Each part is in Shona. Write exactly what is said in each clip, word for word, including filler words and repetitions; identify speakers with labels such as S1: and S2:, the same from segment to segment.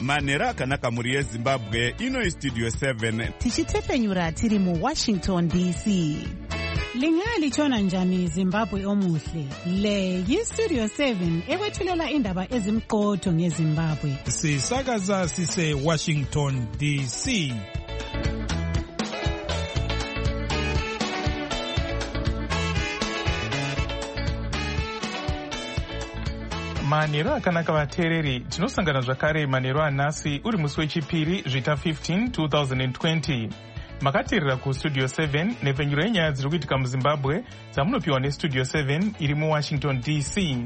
S1: manhero akanaka mhuri yezimbabwe. Ino Studio seven
S2: tichitsepenyura tiri mu Washington D C.
S3: Lingali chona njani Zimbabwe omuhle. Le yi Studio seven ekwethulela indaba ezimqotho ngeZimbabwe.
S4: Sisakaza sise Washington D C.
S5: Manhero akanaka vateereri, tinosangana zvakare manhero anhasi uri musi wechipiri zvita fifteen two thousand twenty. Makateerera kustudio seven nepfenyuro yenyaya dziri kuitika muZimbabwe dzamunopiwa nestudio seven iri muWashington D C.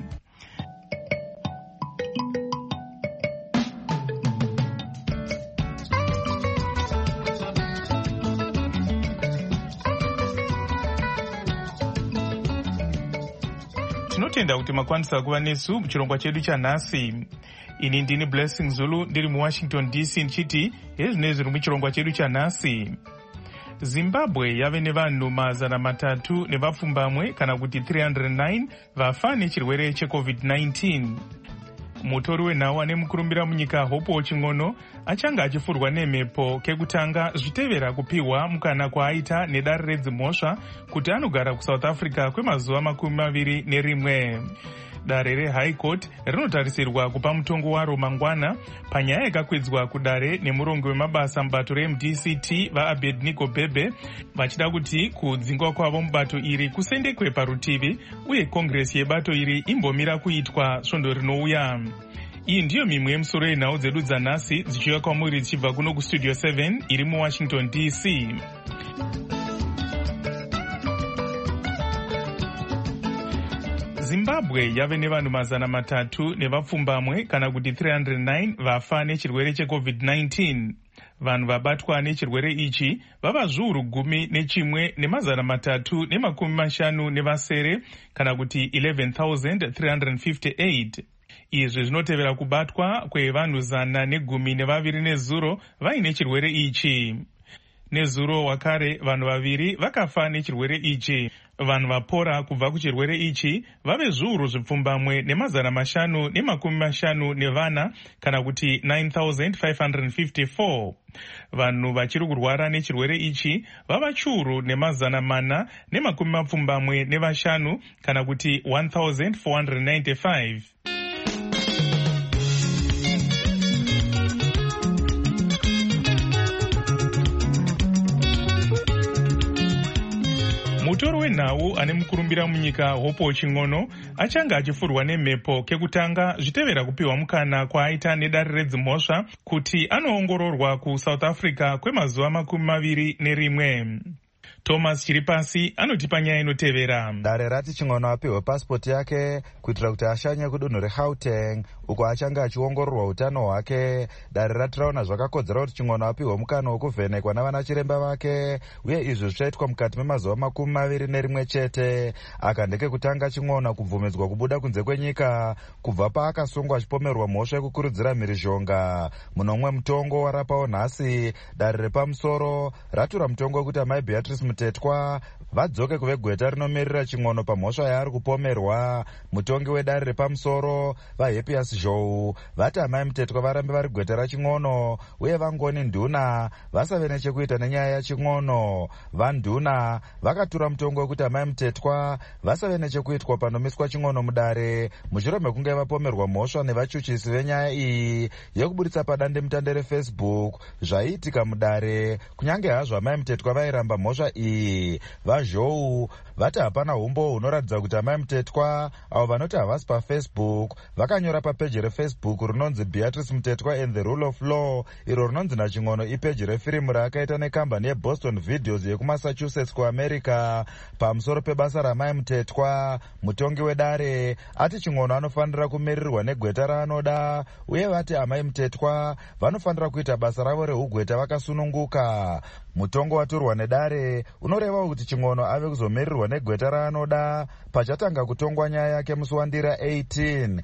S5: Tinotenda kuti makwanisa kuva nesu muchirongwa chedu chanhasi. Ini ndini Blessing Zulu ndiri muWashington D C ndichiti hezvinezvi zviri muchirongwa chedu chanhasi. Zimbabwe yave nevanhu mazana matatu nevapfumbamwe kana kuti three hundred nine vafa nechirwere checovid nineteen. Mutori wenhau ane mukurumbira munyika Hope Ching'ono achanga achifurwa nemhepo kekutanga zvitevera kupiwa mukana kwaaita nedare redzimhosva kuti anogara kuSouth Africa kwemazuva makumi maviri nerimwe. Dare reHigh Court rinotarisirwa kupa mutongo waro mangwana panyaya yakakwidzwa kudare nemurongo wemabasa mubato reM D C T vaAbednego Bhebhe vachida kuti kudzingwa kwavo mubato iri kusendekwe parutivi uye kongresi yebato iri imbomira kuitwa svondo rinouya. Iyi ndiyo mimwe yemusoro yenhau dzedu dzanhasi dzichiuya kwamuri dzichibva kuno kustudio seven iri muWashington D C. Zimbabwe yave nevanhu mazana matatu nevapfumbamwe kana kuti three hundred nine vafa nechirwere checovid nineteen. Vanhu vabatwa nechirwere ichi vava zviuru gumi nechimwe nemazana matatu nemakumi mashanu nevasere kana kuti eleven thousand three hundred fifty-eight. Izvi zvinotevera kubatwa kwevanhu zana negumi nevaviri nezuro vaine chirwere ichi. Nezuro wakare vanhu vaviri vakafa nechirwere ichi. Vanhu vapora kubva kuchirwere ichi vave zviuru zvipfumbamwe nemazana mashanu nemakumi mashanu nevana kana kuti nine thousand five hundred fifty-four. Vanhu vachiri kurwara nechirwere ichi vava chiuru nemazana mana nemakumi mapfumbamwe nevashanu kana kuti one thousand four hundred ninety-five. Mutori wenhau ane mukurumbira munyika Hope Ching'ono achanga achifurwa nemhepo kekutanga zvitevera kupiwa mukana kwaaita nedare redzimhosva kuti anoongororwa kuSouth Africa kwemazuva makumi maviri nerimwe. Thomas Chiripasi anotipa nyaya inotevera.
S6: Dare rati Ching'ono apiwe pasipoti yake kuitira kuti ashanye kudunhu reGauteng uko achanga achiongororwa utano hwake. Dare rati raona zvakakodzera kuti Ching'ono apiwe mukana wokuvhenekwa navana chiremba vake uye izvi zvichaitwa mukati memazuva makumi maviri nerimwe chete. Aka ndekekutanga Ching'ono kubvumidzwa kubuda kunze kwenyika kubva paakasungwa achipomerwa mhosva yekukurudzira mhirizhonga. Munomwe mutongo warapawo nhasi dare repamusoro ratura mutongo wekuti amai Beatrice Mutetwa vadzoke kuve gweta rinomirira Ching'ono pamhosva yaari kupomerwa. Mutongi wedare repamusoro vaHappiest Zhou vati amai Mutetwa varambe vari gweta raChing'ono uye vangoni nduna vasave nechekuita nenyaya yaChing'ono. Vanduna vakatura mutongo wekuti amai Mutetwa vasave nechekuitwa panomiswa Ching'ono mudare mushure mekunge vapomerwa mhosva nevachuchisi venyaya iyi yekubuditsa padandemutande reFacebook zvaiitika mudare. Kunyange hazvo amai Mutetwa vairamba mhosva iyi, vaZhou vati hapana umbo hunoratidza kuti amai Mutetwa avo vanoti havasi paFacebook vakanyora papeji reFacebook rinonzi Beatrice Mutetwa and the Rule of Law, iro rinonzi naChing'ono ipeji refirimu raakaita nekambani yeBoston Videos yekuMassachusetts kuAmerica pamusoro pebasa ramai Mutetwa. Mutongi wedare ati Ching'ono anofanira kumirirwa negweta raanoda uye vati amai Mutetwa vanofanira kuita basa ravo reugweta vakasununguka. Mutongo waturwa nedare unoreva kuti Ching'ono ave kuzomirirwa negweta raanoda pachatanga kutongwa nyaya yake musi wandira eighteen.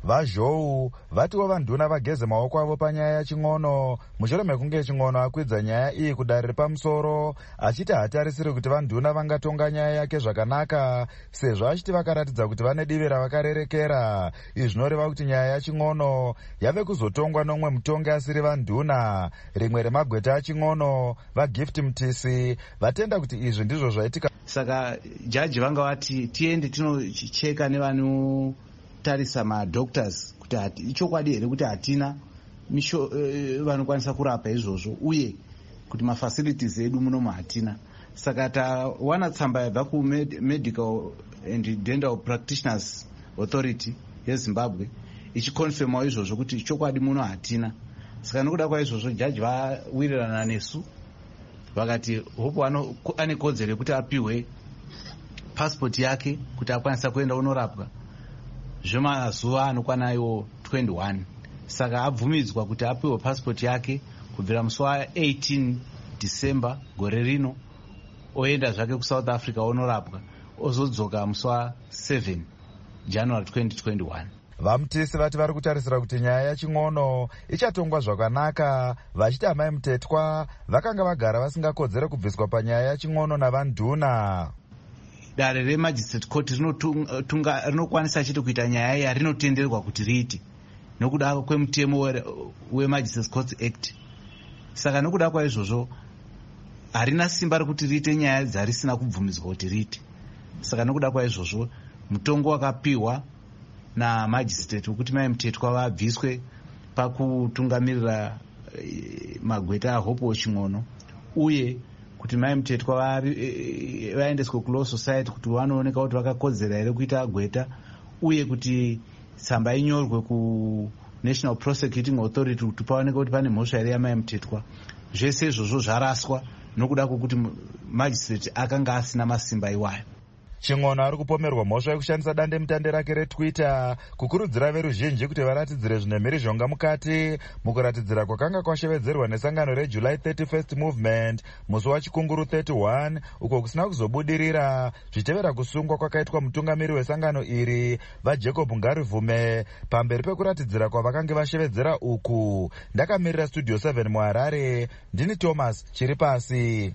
S6: vazhou vatiwo vanduna vageze maoko avo panyaya yaching'ono mushure mekunge ching'ono akwidza nyaya iyi kudare repamusoro achiti hatarisiri kuti vanduna vangatonga nyaya yake zvakanaka sezvo achiti vakaratidza kuti vane divi ravakarerekera. Izvi zvinoreva kuti nyaya yaching'ono yave kuzotongwa nomwe mutongi asiri vanduna. Rimwe remagweta aching'ono vaGift Mtisi vatenda kuti izvi ndizvo zvaitika.
S7: Saka jaji vanga vati tiende tinocheka nevanotarisa madoctors kuti ichokwadi here kuti hatina vanokwanisa kurapa izvozvo uye kuti mafacilities edu munomu hatina. Saka tawana tsamba yabva kuMedical and Dental Practitioners Authority yeZimbabwe ichikonfirmawo izvozvo kuti chokwadi muno hatina. Saka nokuda kwaizvozvo jaji vawirirana nesu vakati hopo ane kodzero yekuti apiwe passport yake kuti akwanisa kuenda unorapwa zvemazuva anokwana iwo twenty-one. Saka abvumidzwa kuti apiwe passport yake kubvira musi wa-eighteen December gore rino oenda zvake kuSouth Africa onorapwa ozodzoka musi wa-seven January twenty twenty-one.
S6: Vamtisi vati vari kutarisira kuti nyaya yaching'ono ichatongwa zvakanaka vachiti amai Mutetwa vakanga vagara vasingakodzere kubviswa panyaya yaching'ono navanduna.
S7: Dare remagistrate court rinokwanisa chete kuita nyaya iyi rinotenderwa kuti riite nokuda kwemutemo weMagistrates Courts Act. Saka nokuda kwaizvozvo harina simba rekuti riite nyaya dzarisina kubvumidzwa kuti riite. Saka nokuda kwaizvozvo mutongo wakapiwa namagistrate wekuti mai Mutetwa vabviswe pakutungamirira magweta ahopo ching'ono uye kuti mai Mutetwa vaendeswe kuLaw Society kuti vanooneka kuti vakakodzera here kuita gweta uye kuti tsamba inyorwe kuNational Prosecuting Authority kuti paoneka kuti pane mhosva here yamai Mutetwa. Zvese izvozvo zvaraswa nokuda kwokuti magistrate akanga asina masimba iwayo.
S6: Ching'ono ari kupomerwa mhosva yekushandisa dande mutande rake reTwitter kukurudzira veruzhinji kuti varatidzire zvine mhirizhonga mukati mukuratidzira kwakanga kwashevedzerwa nesangano reJuly thirty-first Movement musi wachikunguru thirty-one uko kusina kuzobudirira zvichitevera kusungwa kwakaitwa mutungamiri wesangano iri vaJacob Ngarivume pamberi pekuratidzira kwavakanga vashevedzera uku. Ndakamirira Studio seven muHarare, ndini Thomas Chiripasi.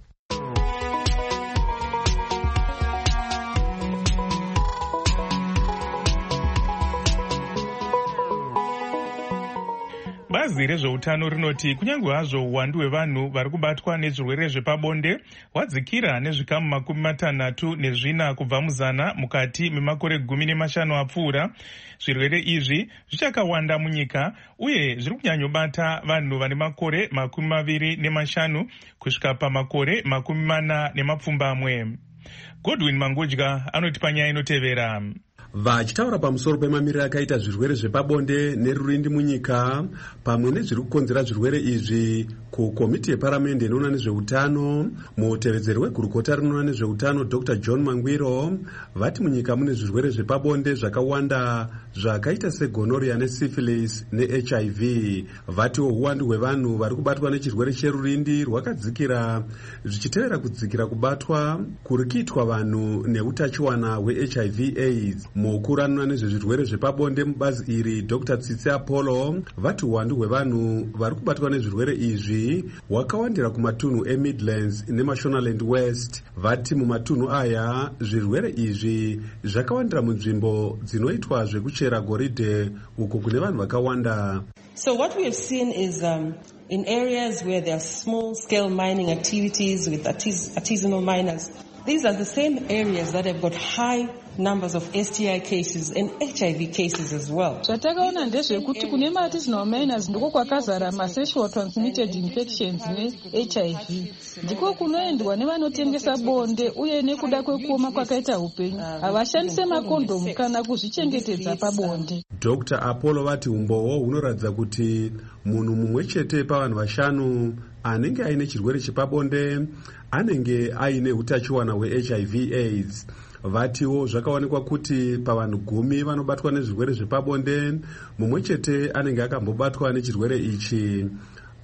S5: Bazi rezveutano rinoti kunyange hazvo uwandu hwevanhu vari kubatwa nezvirwere zvepabonde hwadzikira nezvikamu makumi matanhatu nezvina kubva muzana mukati memakore gumi nemashanu apfuura, zvirwere izvi zvichakawanda munyika uye zviri kunyanyobata vanhu vane makore makumi maviri nemashanu kusvika pamakore makumi mana nemapfumbamwe. Godwin Mangudya anoti panyaya inotevera.
S8: Vachitaura pamusoro pemamiriro akaita zvirwere zvepabonde nerurindi munyika pamwe nezviri kukonzera zvirwere izvi kukomiti yeparamende inoona nezveutano, mutevedzeri wegurukota rinoona nezveutano Doctor John Mangwiro vati munyika mune zvirwere zvepabonde zvakawanda zvakaita segonorrhea nesyphilis neH I V. Vatiwo uwandu hwevanhu vari kubatwa nechirwere cherurindi rwakadzikira zvichitevera kudzikira kubatwa kuri kuitwa vanhu neutachiwana hweH I V AIDS. Mukuru anoona nezvezvirwere zvepabonde mubazi iri Doctor Tsitsi Apollo vati uwandu hwevanhu vari kubatwa nezvirwere izvi hwakawandira kumatunhu eMidlands neMashonaland West. Vati mumatunhu aya zvirwere izvi zvakawandira munzvimbo dzinoitwa zvekuchera goridhe uko kune vanhu vakawanda.
S9: So what we have seen is um, in areas where there are small scale mining activities with artis- artisanal miners, these are the same areas that have got high numbers of S T I cases and H I V cases as well.
S10: Zvatakaona ndezvekuti kune ma-artisanal miners ndiko kwakazara ma-sexual transmitted infections ne-H I V. Ndiko kunoendwa nevanotengesa bonde uye nekuda kwekuoma kwakaita upenyu havashandise makondomu kana kuzvichengetedza pabonde.
S8: Doctor Apollo vati umbowo hunoratidza kuti munhu mumwe chete pavanhu vashanu anenge aine chirwere chepabonde anenge aine utachiwana hweH I V AIDS. Vatiwo zvakaonekwa kuti pavanhu gumi vanobatwa nezvirwere zvepabonde mumwe chete anenge akambobatwa nechirwere ichi.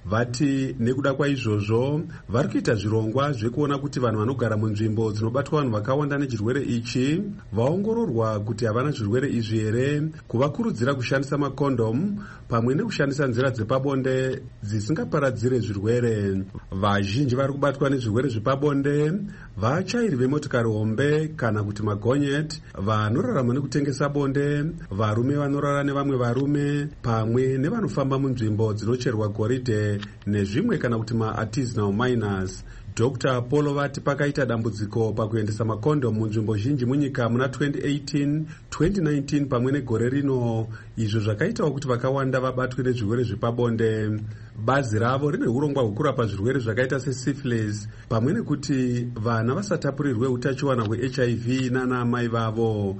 S8: vati nekuda kwaizvozvo vari kuita zvirongwa zvekuona kuti vanhu vanogara munzvimbo dzinobatwa vanhu vakawanda nechirwere ichi vaongororwa kuti havana zvirwere izvi here, kuvakurudzira kushandisa makondomu pamwe nekushandisa nzira dzepabonde dzisingaparadzire zvirwere. Vazhinji vari kubatwa nezvirwere zvepabonde vachairi vemotokari hombe kana kuti magonyeti, vanorarama nekutengesa bonde, varume vanorara nevamwe varume, pamwe nevanofamba munzvimbo dzinocherwa goridhe nezvimwe kana kuti ma-artisanal miners. Doctor Polo vati pakaita dambudziko pakuendesa makondomu munzvimbo zhinji munyika muna twenty eighteen twenty nineteen pamwe negore rino, izvo zvakaitawo kuti vakawanda vabatwe nezvirwere zvepabonde. Bazi ravo rine urongwa hwekurapa zvirwere zvakaita sesyphilis pamwe nekuti vana vasatapurirwe utachiwana hwe-H I V nana amai vavo.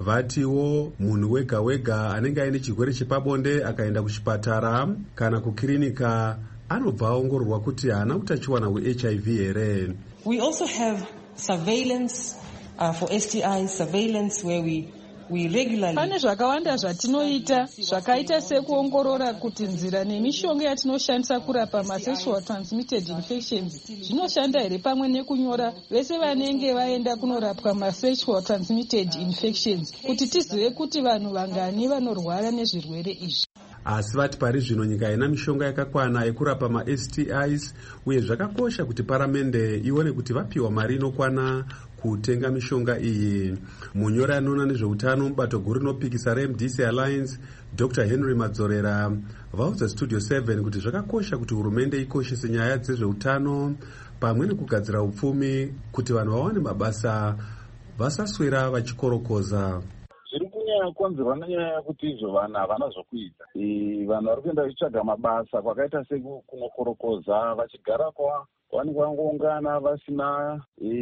S8: Vatiwo munhu wega wega anenge aine chirwere chepabonde akaenda kuchipatara kana kukirinika anobva aongororwa kuti haana utachiwana hwe-H I V here.
S9: We also have surveillance uh, for S T Is, surveillance where we we regularly.
S10: Pane zvakawanda zvatinoita zvakaita sekuongorora kuti nzira nemishonga yatinoshandisa kurapa ma-sexual transmitted infections zvinoshanda here, pamwe nekunyora vese vanenge vaenda kunorapwa ma-sexual transmitted infections kuti tizive kuti vanhu vangani vanorwara nezvirwere izvi.
S8: Asi vati pari zvino nyika haina mishonga yakakwana yekurapa ma-S T Is, uye zvakakosha kuti paramende ione kuti vapiwa mari inokwana kutenga mishonga iyi. Munyori anoona nezveutano mubato guru rinopikisa re M D C Alliance, Doctor Henry Madzorera, vaudza Studio seven kuti zvakakosha kuti hurumende ikoshese nyaya dzezveutano pamwe nekugadzira upfumi kuti vanhu vawane mabasa vasaswera vachikorokoza.
S11: Konzerwa nenyaya yekuti izvo vanhu havana zvokuita. Vanhu vari kuenda vachitsvaga mabasa kwakaita sekunokorokoza, vachigara kwa vanenge vangoungana vasina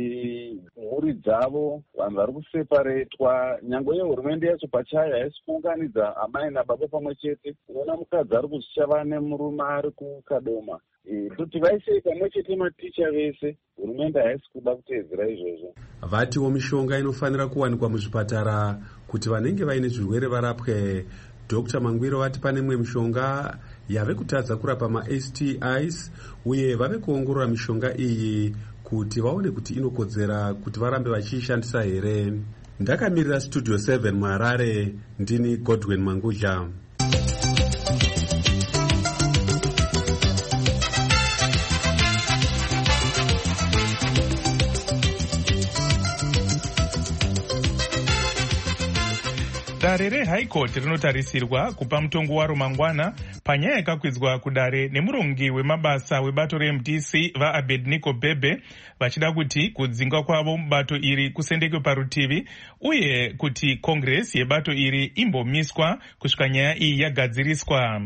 S11: mhuri dzavo, vanhu vari kuseparetwa. Nyangwe yehurumende yacho pachayo haisi kuunganidza amai nababa pamwe chete. Unoona mukadzi ari kuzvichava nemurume ari kukadoma. Kuti vaise pamwe chete maticha vese, hurumende haisi kuda kuteedzera izvozvo.
S8: Vatiwo mishonga inofanira kuwanikwa muzvipatara kuti vanenge vaine zvirwere varapwe. Doctor Mangwiro vati pane mwe mishonga yave kutadza kurapa ma-S T Is uye vave kuongorora mishonga iyi kuti vaone kuti inokodzera kuti varambe vachiishandisa here. Ndakamirira Studio seven muHarare, ndini Godwin Manguja.
S5: Dare reHigh Court rinotarisirwa kupa mutongo waro mangwana panyaya yakakwidzwa kudare nemurongi wemabasa webato re-M D C vaAbednego Bhebhe vachida kuti kudzingwa kwavo mubato iri kusendekwe parutivi uye kuti Congress yebato iri imbomiswa kusvika nyaya iyi yagadziriswa.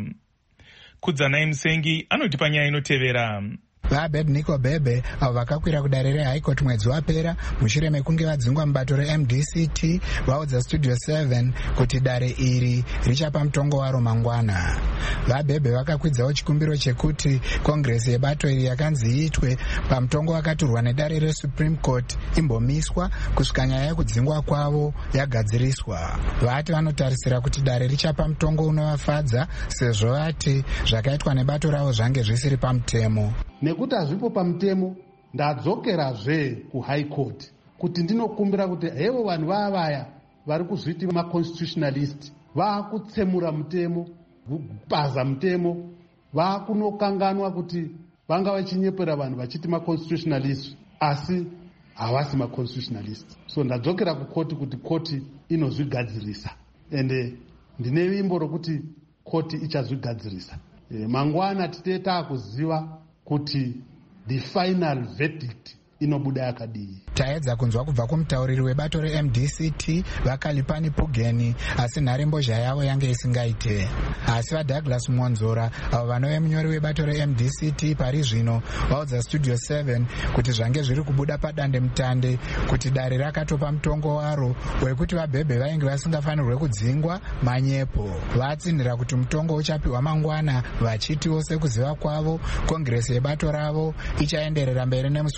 S5: Kudzanai Musengi anoti panyaya inotevera.
S12: vaAbednego Bhebhe avo vakakwira kudare reHigh Court mwedzi wapera mushure mekunge vadzingwa mubato re-M D C T vaudza Studio seven kuti dare iri richapa mutongo waro mangwana. VaBhebhe vakakwidzawo chikumbiro chekuti Congress yebato iri yakanzi iitwe pamutongo wakaturwa nedare reSupreme Court imbomiswa kusvika nyaya yekudzingwa kwavo yagadziriswa. Vati vanotarisira kuti dare richapa mutongo unovafadza sezvo vati zvakaitwa nebato ravo zvange zvisiri pamutemo.
S13: Nekuti hazvipo pamutemo, ndadzokerazve kuHigh Court kuti ndinokumbira kuti hevo vanhu vavaya vari kuzviti maconstitutionalist vaakutsemura mutemo, kupaza mutemo, vaakunokanganwa kuti vanga vachinyepera vanhu vachiti maconstitutionalist asi havasi maconstitutionalist. So ndadzokera kukoti kuti koti inozvigadzirisa ende ndine vimbo rokuti koti ichazvigadzirisa. E, mangwana tite taakuziva kuti the final verdict inobuda yakadii.
S12: Taedza kunzwa kubva kumutauriri webato re-M D C T vaKalipani Pugeni, asi nharembozha yavo yange isingaite. Asi vaDouglas Monzora avo vanove munyori webato re-M D C T pari zvino vaudza Studio seven kuti zvange zviri kubuda padande mutande kuti dare rakatopa mutongo waro wekuti vaBhebhe vainge vasingafanirwe kudzingwa manyepo. Vatsinhira kuti mutongo uchapiwa mangwana vachitiwo sekuziva kwavo Congress yebato ravo ichaenderera mberi nemusi weMugove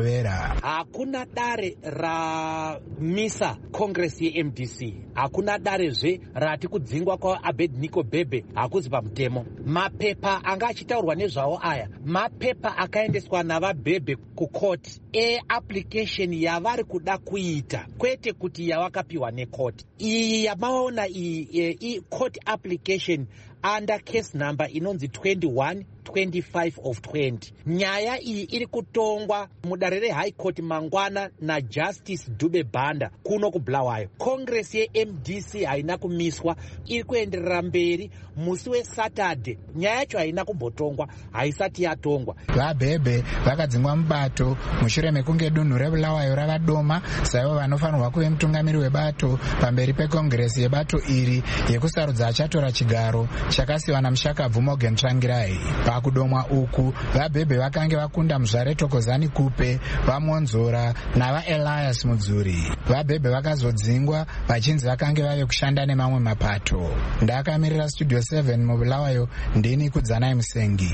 S12: kugovera.
S14: Hakuna dare ramisa Congress ye-M D C, hakuna darezve rati kudzingwa kwaAbednego Bhebhe hakuzi pamutemo. Mapepa anga achitaurwa nezvawo aya mapepa akaendeswa navaBhebhe kukoti e-application yavari kuda kuita, kwete kuti yavakapiwa nekoti. Iyi yamaona iyi i-court application under case number inonzi twenty-one twenty-five of twenty. Nyaya iyi iri kutongwa mudare reHigh Court mangwana naJustice Dube Banda kuno kuBulawayo. Congress ye-M D C haina kumiswa, iri kuenderera mberi. Musi weSaturday nyaya yacho haina kumbotongwa, haisati yatongwa.
S12: VaBhebhe vakadzingwa mubato mushure mekunge dunhu reBulawayo ravadoma saivo vanofanirwa kuve mutungamiri webato pamberi pekongresi yebato iri yekusarudza achatora chigaro chakasiwa naMushakabvu Morgan Tsvangirai. Pakudomwa uku vaBhebhe vakange vakunda muzvare Thokozani Kupe, vaMonzora navaElias Mudzuri. VaBhebhe vakazodzingwa vachinzi vakange vave kushanda nemamwe mapato. Ndakamirira Studio seven muBulawayo, ndini Kudzanai Musengi.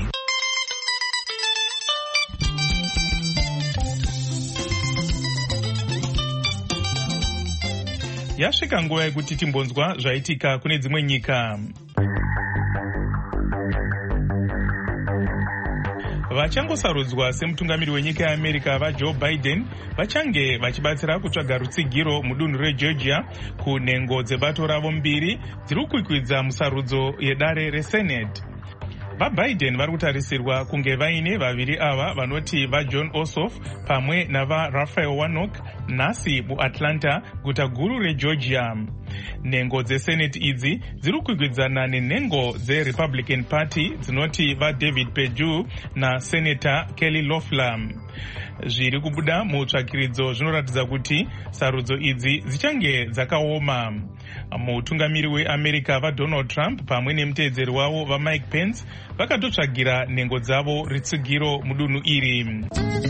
S5: Yasvika nguva yekuti timbonzwa zvaitika kune dzimwe nyika. Vachangosarudzwa semutungamiri wenyika yeAmerica vaJoe Biden vachange vachibatsira kutsvaga rutsigiro mudunhu reGeorgia kunhengo dzebato ravo mbiri dziri kukwikwidza musarudzo yedare reSenate. VaBiden vari kutarisirwa kunge vaine vaviri ava vanoti vaJohn Ossoff pamwe navaRaphael Warnock nhasi muAtlanta, guta guru reGeorgia. Nhengo dzeSenate idzi dziri kukwikwidzana nenhengo dzeRepublican Party dzinoti vaDavid Perdue naSenator Kelly Loeffler. Zviri kubuda mutsvakiridzo zvinoratidza kuti sarudzo idzi dzichange dzakaoma. Mutungamiri weAmerica vaDonald Trump pamwe nemuteedzeri wavo vaMike Pence vakatotsvagira nhengo dzavo ritsigiro mudunhu iri.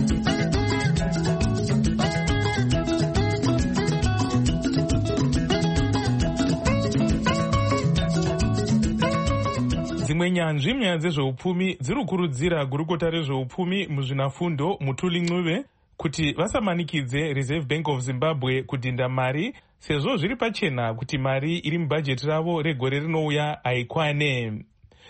S5: Dzimwe nyanzvi munyaya dzezveupfumi dziri kukurudzira gurukota rezveupfumi muzvinafundo Mutuli Ncube kuti vasamanikidze Reserve Bank of Zimbabwe kudhinda mari, sezvo zviri pachena kuti mari iri mubhajeti ravo regore rinouya haikwane.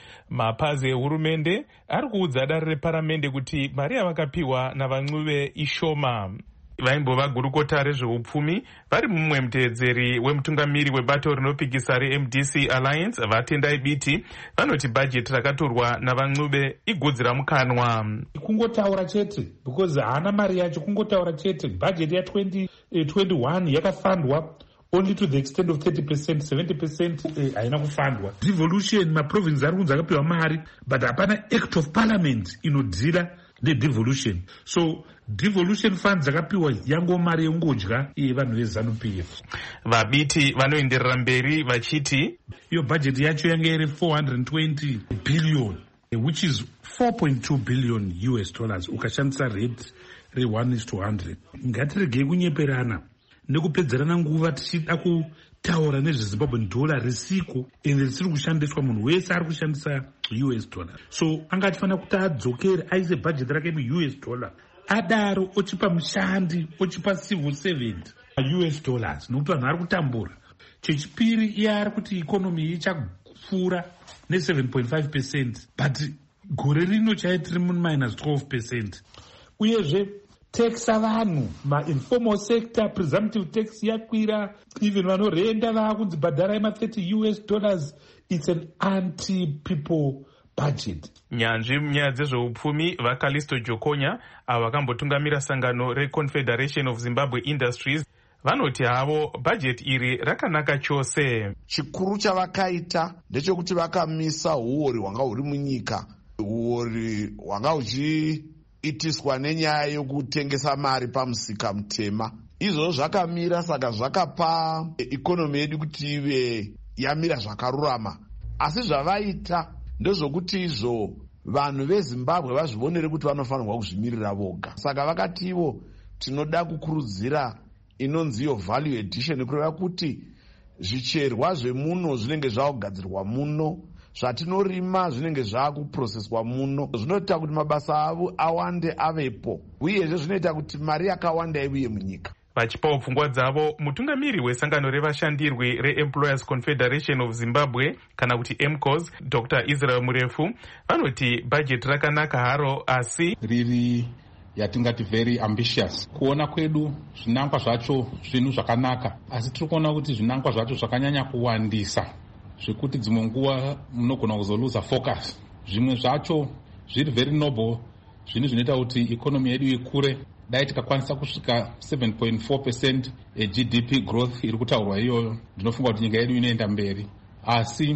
S5: Mapazi ehurumende ari kuudza dare reparamende kuti mari yavakapiwa navaNcube ishoma. Vaimbova gurukota rezveupfumi vari mumwe muteedzeri wemutungamiri webato rinopikisa reM D C Alliance vatendai biti vanoti bhajeti rakatorwa navaNcube igudzi ramukanwa.
S15: Kungotaura chete because haana mari yacho, kungotaura chete. Bhajeti ya twenty twenty-one yakafandwa only to the extent of thirty percent, seventy percent haina kufandwa. Devolution maprovince ari kunzi akapiwa mari but hapana act of parliament inodhira nedevolution. So devolution funds dzakapiwa yango mari yengodya yevanhu veZANU P F.
S5: Vabiti vanoenderera mberi vachiti
S15: iyo budget yacho yange iri four hundred twenty billion which is four point two billion U S dollars ukashandisa rate re one is to one hundred. Ngatiregei kunyeperana nekupedzerana nguva tichida kutaura nezveZimbabwean dollar risiko ende risiri kushandiswa, munhu wese ari kushandisa U S dollar. So anga achifanira kuti adzokere aise budget rake mu U S dollar, adaro ochipa mushandi ochipa civil servant U S dollars nokuti vanhu vari kutambura. Chechipiri iye ari kuti ikonomi ichapfuura ne seven point five percent but gore rino chaitiri mu minus twelve percent. Uyezve taxa vanhu ma-informal sector presumptive tax yakwira, even vanorenda vaakunzi bhadharai ma-thirty U S dollars. It's an anti-people budget.
S5: Nyanzvi munyaya dzezveupfumi vaKalisto Jokonya avo vakambotungamira sangano reConfederation of Zimbabwe Industries vanoti havo bhajeti iri rakanaka chose.
S16: Chikuru chavakaita ndechekuti vakamisa uori hwanga huri munyika, uori hwanga huchi itiswa nenyaya yokutengesa mari pamusika mutema. Izvo zvakamira, saka zvakapa ikonomi yedu kuti ive yamira zvakarurama. Asi zvavaita ndezvokuti izvo vanhu veZimbabwe vazvionere kuti vanofanirwa kuzvimirira voga. Saka vakati ivo tinoda kukurudzira inonzi iyo value addition, kureva kuti zvicherwa zvemuno zvinenge zvakugadzirwa muno zvatinorima zvinenge zvaakuprocesswa muno, zvinoita kuti mabasa avo awande avepo, uyezve zvinoita kuti mari yakawanda iuye munyika.
S5: Vachipawo pfungwa dzavo, mutungamiri wesangano revashandirwi reEmployers Confederation of Zimbabwe kana kuti M C O S, Doctor Israel Murefu, vanoti bhajeti rakanaka haro, asi
S17: riri yatingati very ambitious. Kuona kwedu zvinangwa zvacho zvinhu zvakanaka, asi tiri kuona kuti zvinangwa zvacho zvakanyanya kuwandisa zvekuti dzimwe nguva munogona kuzoluza focus. Zvimwe zvacho zviri very noble, zvinhu zvinoita kuti ikonomi yedu ikure. Dai tikakwanisa kusvika seven point four percent G D P growth iri kutaurwa iyoyo, ndinofunga kuti nyika yedu inoenda mberi. Asi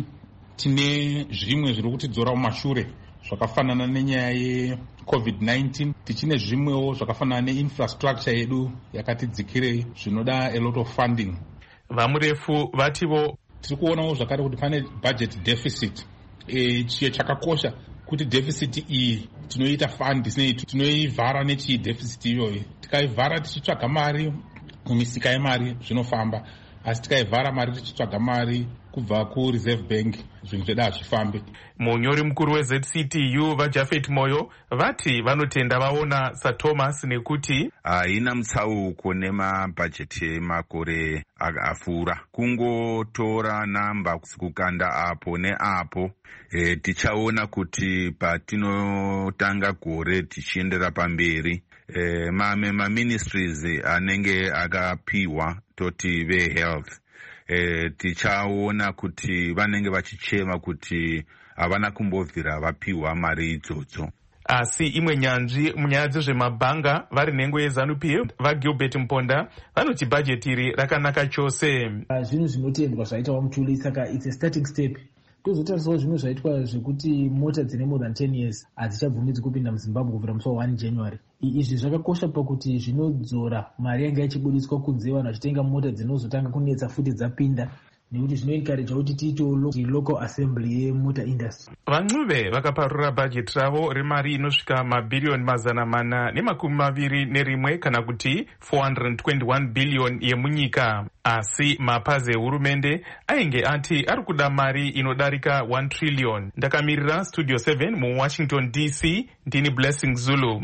S17: tine zvimwe zviri kutidzora mumashure zvakafanana nenyaya yeCovid nineteen, tichine zvimwewo zvakafanana neinfrastructure yedu yakati dzikirei zvinoda a lot of funding.
S5: Vamurefu vativo
S17: tiri kuonawo zvakare kuti pane budget deficit. E, chiye chakakosha kuti deficit iyi tinoita fund isinei, tinoivhara nechii deficit iyoyi. Tikaivhara tichitsvaga mari mumisika yemari zvinofamba, asi tikaivhara mari tichitsvaga mari kubva kureserve bank zvinhu zvedu hazvifambi.
S5: Munyori mukuru weZ C T U vaJafet Moyo vati vanotenda vaona saThomas nekuti
S18: haina mutsauko nemabhajeti makore afura. Kungotora namba kukanda apo neapo, e, tichaona kuti patinotanga gore tichiendera pamberi. E, mame maministries anenge akapiwa toti vehealth, e, tichaona kuti vanenge vachichema kuti havana kumbobvira vapiwa mari idzodzo.
S5: Asi imwe nyanzvi munyaya dzezvemabhanga vari nhengo yeZANU P F vaGilbert Mponda vanoti bhajeti iri rakanaka chose.
S19: Zvinhu zvinotendwa zvaitwa Mutuli, saka it's a starting step. Tozotarisawo zvimwe zvaitwa zvekuti mota dzine more than ten years hadzichabvumidzwi kupinda muZimbabwe kubvira musi wa first January. Izvi zvakakosha pakuti zvinodzora mari yanga ichibudiswa kunze, vanhu vachitenga mota dzinozotanga kunetsa futi dzapinda, nekuti zvinoencourage kuti tiitewo local assembly yemota industry.
S5: Vancuve vakaparura bhajeti ravo remari inosvika mabhiriyoni mazana mana nemakumi maviri nerimwe kana kuti four hundred twenty-one billion yemunyika. Asi mapazi ehurumende ainge ati ari kuda mari inodarika one trillion. Ndakamirira Studio seven muWashington D C, ndini Blessing Zulu.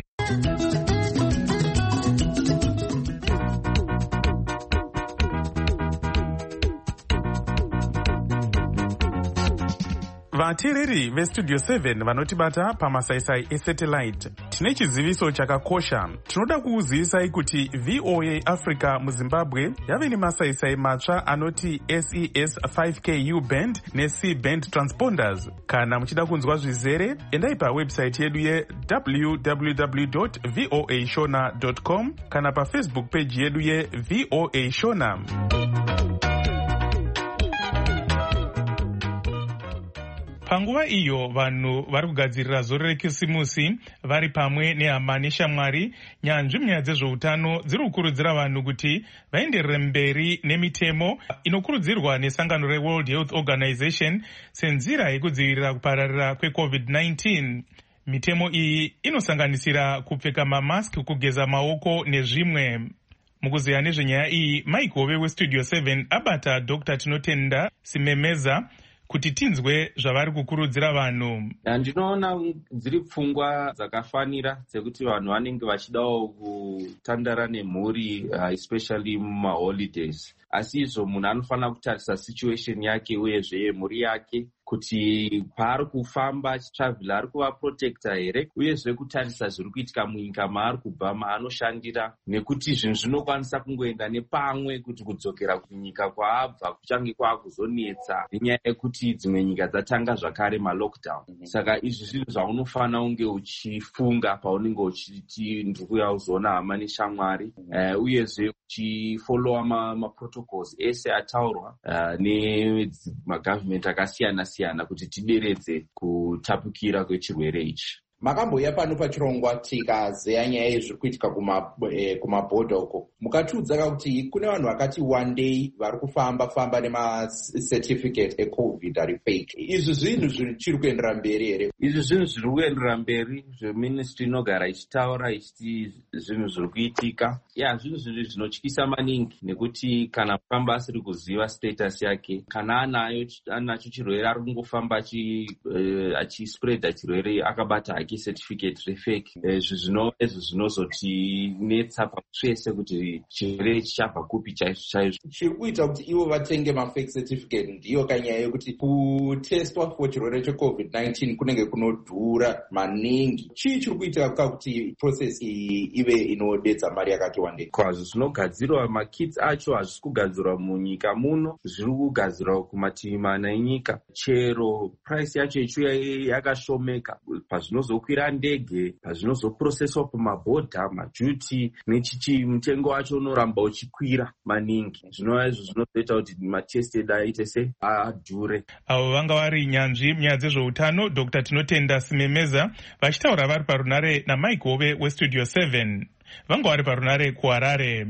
S5: Vateereri veStudio seven vanotibata pamasaisai esatellite, tine chiziviso chakakosha. Tinoda kukuzivisai kuti V O A Africa muZimbabwe yave nemasaisai matsva anoti S E S five K U band neC band transponders. Kana muchida kunzwa zvizere, endai pawebsite yedu ye w w w dot voa shona dot com kana paFacebook page yedu ye V O A Shona. Panguva iyo vanhu vari kugadzirira zore rekisimusi vari pamwe nehama neshamwari, nyanzvi munyaya dzezveutano dziri kukurudzira vanhu kuti vaenderere mberi nemitemo inokurudzirwa nesangano reWorld Health Organization senzira yekudzivirira kupararira kweCovid nineteen. Mitemo iyi inosanganisira kupfeka mamaski, kugeza maoko nezvimwe. Mukuziya nezvenyaya iyi, Mike Hove weStudio seven abata Doctor Tinotenda Simemeza kuti tinzwe zvavari kukurudzira vanhu.
S20: Ndinoona dziri pfungwa dzakafanira dzekuti vanhu vanenge vachidawo kutandara nemhuri, uh, especially mumaholidays. Asi izvo munhu anofanira kutarisa situation yake uyezve mhuri yake kuti paari kufamba achitravhila ari kuva protector here, uyezve kutarisa zviri kuitika munyika maari kubva, maanoshandira, nekuti zvinhu zvinokwanisa kungoenda nepamwe kuti kudzokera kunyika kwaabva kuchange kwaakuzonetsa nenyaya yekuti dzimwe nyika dzatanga zvakare malockdown. Saka izvi zvinhu zvaunofanira kunge uchifunga paunenge uchiti ndiri kuuya kuzoona hama neshamwari, uh, uyezve uchifollowa maprotocols ese ataurwa uh, nemagavhimenti akasiyana siyana kuti tideredze kutapukira kwechirwere ichi.
S21: makamboya pano pachirongwa tikazeya nyaya yezviri kuitika kumabhodha uko, mukatiudza kuti kune vanhu vakati one day vari kufamba famba nemacertificate ecovid ari fake. Izvi zvinhu zvichiri kuendera mberi here?
S20: Izvi zvinhu zviri kuendera mberi, zveministry inogara ichitaura ichiti zvinhu zviri kuitika. Ya, zvinhu zvinhu zvinotyisa maningi, nekuti kana kufamba asiri kuziva status yake, kana anayo anacho chirwere ari kungofamba achispreada chirwere akabata hake certificate refake. Izvi zvinozotinetsa pasvese kuti chirwere chichabva kupi chaizvo chaizvo.
S21: Chiri kuita kuti ivo vatenge mafake certificate ndiyo kanyaya yekuti kutestwa for chirwere checovid nineteen kunenge kunodhura maningi. Chii chiri kuitika kuti process iyi ive inodedza mari yakati wandei?
S20: Kwazvo zvinogadzirwa makits acho hazvisi kugadzirwa munyika muno, zviri kugadzirwa kumativi mana enyika. Chero price yacho ichuya yakashomeka pazvinozokwira ndege, pazvinozoprocesswa pamabhodha, majuti nechichi, mutengo wacho unoramba uchikwira maningi. Zvinova izvo zvinozoita kuti matested aite se adhure.
S5: Avo vanga vari nyanzvi munyaya dzezveutano, Dr Tinotenda Simemeza, vachitaura vari parunare naMike Hove weStudio seven. Vanga vari parunare kuHarare.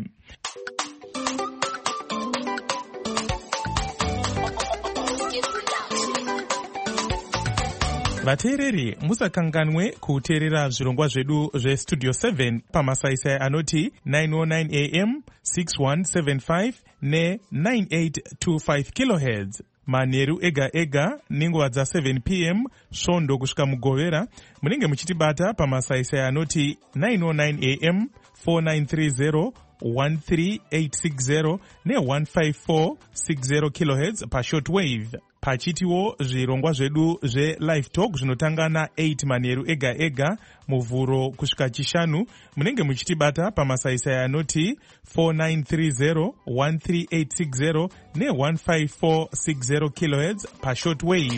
S5: Vateereri, musakanganwe kuteerera zvirongwa zvedu zveStudio seven pamasaisai anoti nine oh nine a m, six one seven five ne nine eight two five kilohertz. Manheru ega ega nenguva dza seven p m svondo kusvika mugovera. Munenge muchitibata pamasaisai anoti nine oh nine a m, four nine three zero, one three eight six zero ne one five four six zero kilohertz pashortwave. Pachitiwo zvirongwa zvedu zve-live talk zvinotanga na-eight manheru ega ega muvhuro kusvika chishanu. Munenge muchitibata pamasaisai anoti four nine three zero, one three eight six zero ne one five four six zero kilohertz pashortwave.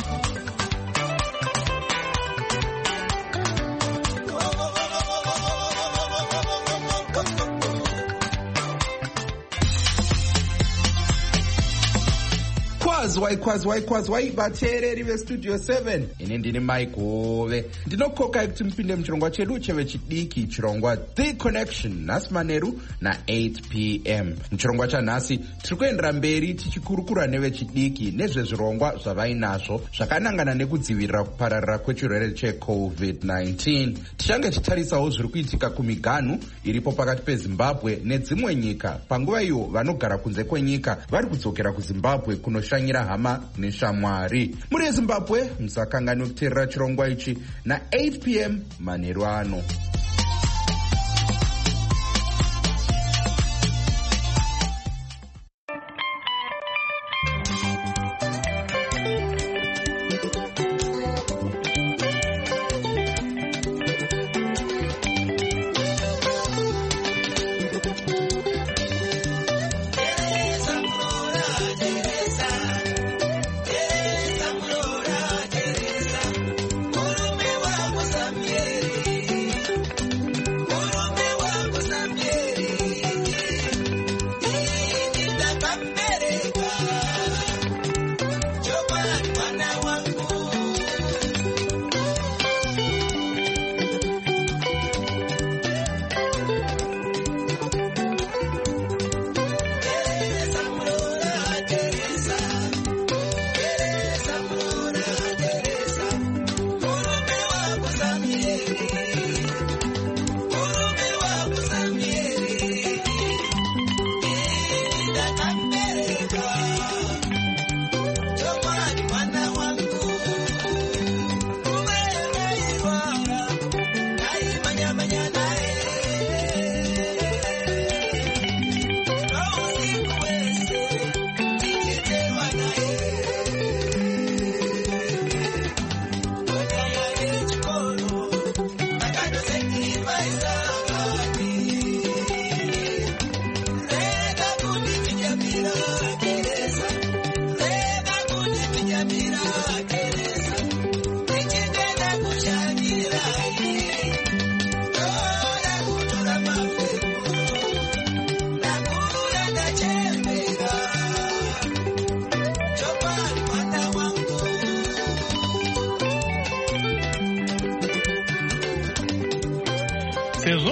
S21: Kwazwai kwazwai kwazwai vateereri veStudio seven. Ini ndini Mike Hove. Ndinokokai kuti mupinde muchirongwa chedu cheve chidiki, chirongwa The Connection, nhasi manheru na eight p m. Muchirongwa chanhasi tiri kuendera mberi tichikurukura nevechidiki nezvezvirongwa zvavainazvo zvakanangana nekudzivirira kupararira kwechirwere checovid nineteen. Tichange tichitarisawo zviri kuitika kumiganhu iripo pakati peZimbabwe nedzimwe nyika, panguva iyo vanogara kunze kwenyika vari kudzokera kuZimbabwe kunoshanyira hama neshamwari. Muri Zimbabwe musakanganwe kuteerera chirongwa ichi na eight p m manheru ano.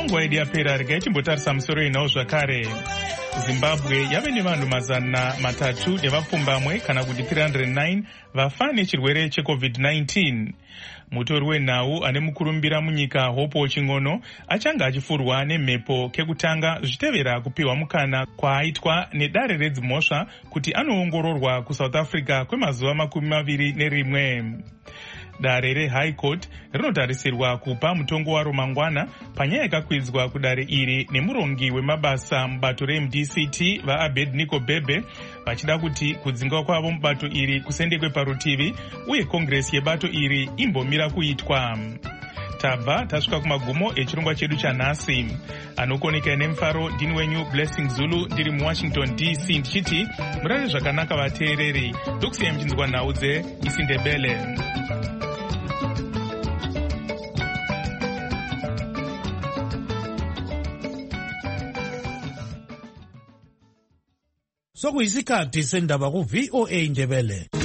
S5: panguva yedu yapera regai timbotarisa musoro inawo zvakare. Zimbabwe yave nevanhu mazana matatu nevapfumbamwe kana kuti three hundred nine vafa nechirwere checovid nineteen. Mutori wenhau ane mukurumbira munyika Hope Ching'ono achanga achifurwa nemhepo kekutanga zvichitevera kupiwa mukana kwaaitwa nedare redzimhosva kuti anoongororwa kuSouth Africa kwemazuva makumi maviri nerimwe. Dare reHigh Court rinotarisirwa kupa mutongo waro mangwana panyaya yakakwidzwa kudare iri nemurongi wemabasa mubato reM D C T vaAbednego Bebe vachida kuti kudzingwa kwavo mubato iri kusendekwe parutivi uye kongresi yebato iri imbomira kuitwa. Tabva tasvika kumagumo echirongwa chedu chanhasi. Anokoneka nemufaro ndini wenyu Blessing Zulu ndiri muWashington D C ndichiti murare zvakanaka vateereri. Ndokusiyai muchinzwa nhau dzeIsindebele.
S4: Sokuyisikhathi sendaba ku V O A Ndebele.